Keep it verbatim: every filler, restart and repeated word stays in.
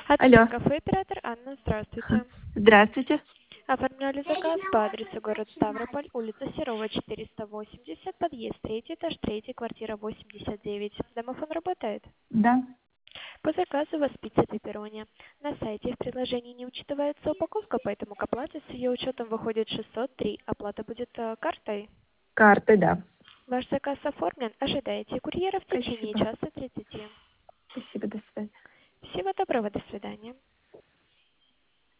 Алло. От кафе оператор Анна, здравствуйте. Здравствуйте. Оформляли заказ по адресу город Ставрополь, улица Серова, четыреста восемьдесят, подъезд третий, этаж третий, квартира восемьдесят девять. Домофон работает? Да. По заказу у вас пицца пепперони. На сайте в приложении не учитывается упаковка, поэтому к оплате с ее учетом выходит шестьсот три. Оплата будет э, картой. Карты, да. Ваш заказ оформлен. Ожидайте курьера в течение Спасибо. часа тридцати. Спасибо, до свидания. Всего доброго, до свидания.